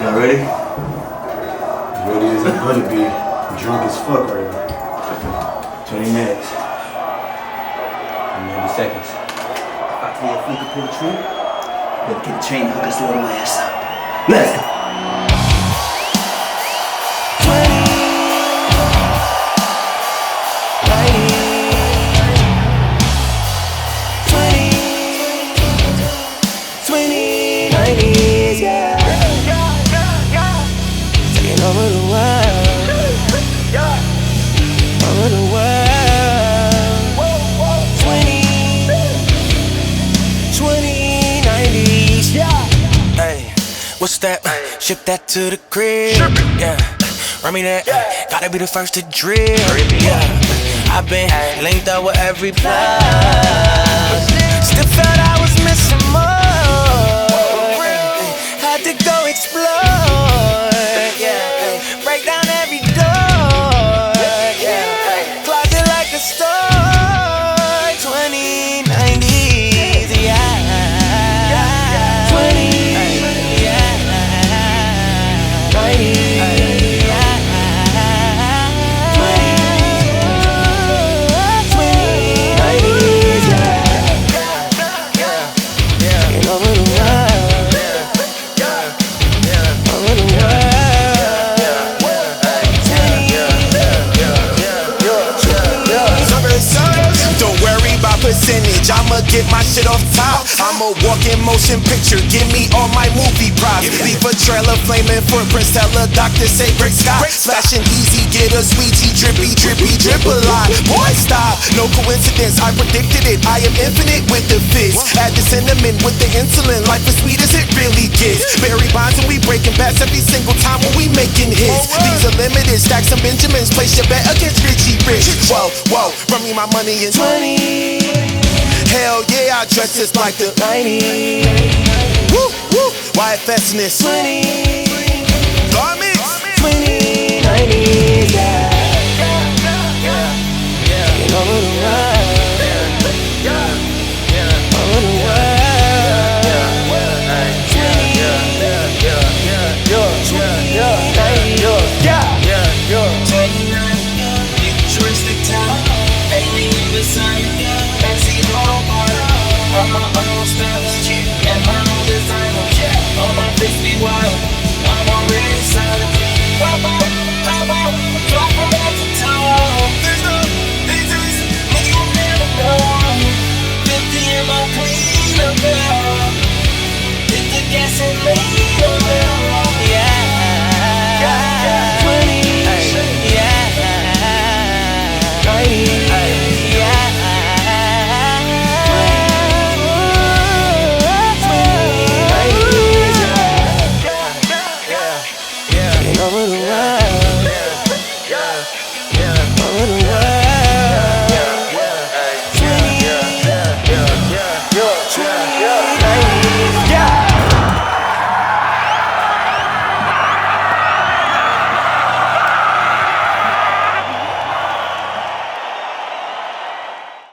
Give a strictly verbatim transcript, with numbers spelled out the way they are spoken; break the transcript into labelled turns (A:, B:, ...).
A: Y'all ready?
B: Ready as I'm gonna be. I'm drunk as fuck right now.
A: twenty minutes. And ninety seconds.
C: If I tell you if we could pull the trigger, better get a chain and hook his little ass up. Let's go.
D: Over the world, over the world. Twenty, twenty, nineties, yeah. Hey, what's that? Ship that to the crib, yeah. Run me that, gotta be the first to drill, yeah. I've been linked up with every plug. Still felt I was missing more. Had to go explore. Break down every door, yeah. Closet like a store. Twenty nineties, yeah. Twenty, yeah. Ninety, yeah. Twenty nineties, yeah. Taking over the world, over the world.
E: Percentage, I'ma get my shit off top. I'm a walking motion picture, give me all my movie props. Leave a trailer, flaming footprints, tell a doctor say break stop. Flashing easy, get a sweetie, drippy, drippy, drip a lot. Boy, stop, no coincidence, I predicted it. I am infinite with the fizz. Add the cinnamon with the insulin, life as sweet as it really gets. Barry Bonds and we breaking bats every single time when we making hits. These are limited, stack some Benjamins, place your bet against Richie Rich. Whoa, whoa, run me my money in
D: twenty.
E: Hell yeah, I dress just like the
D: nineties.
E: Woo, woo, Y F S in this
D: twenty,
E: garments.
D: twenty nineties, yeah. Taking over the world, over the world. Twenty, twenty-nine, futuristic time. Alien design. On my own styles, and my own designer. On my face be wild, I'm already silent. Pop out, pop out, drop from head to toe. There's no pictures, nigga, you'll never know. fifty in my clean up, hit the gas and leave.